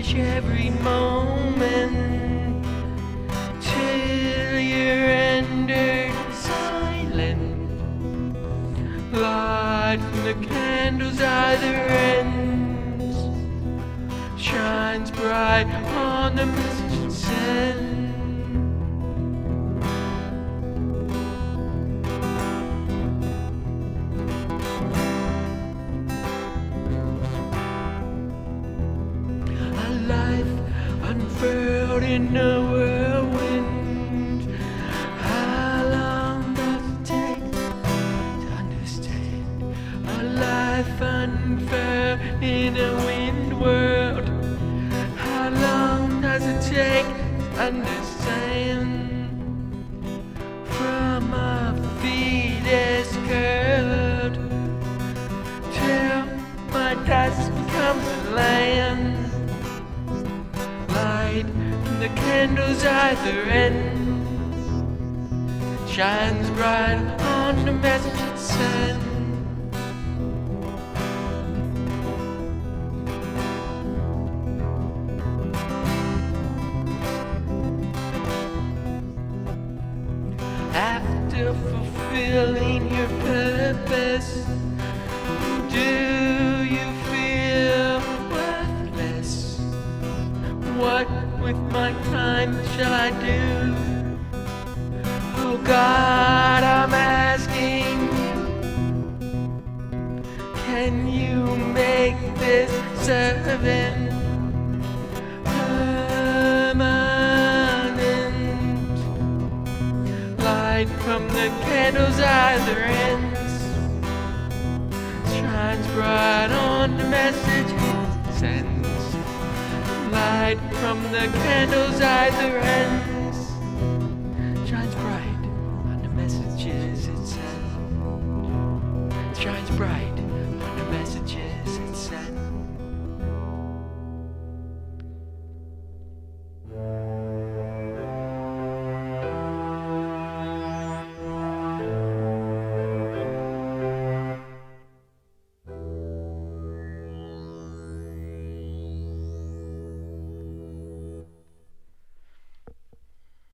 every moment till you're rendered silent. Light from the candles either ends shines bright on the message it sends. Unfurled in a whirlwind. How long does it take to understand a life unfurled in a wind world? How long does it take to understand from our feet is curved till my dust becomes land? From the candles either end shines bright on the message it sends. After fulfilling your purpose, do you feel worthless? What with my time shall I do? Oh God, I'm asking you, can you make this servant permanent? Light from the candles either ends shines bright on the message it sends. Light from the candles either ends shines bright on the messages it sends. Shines bright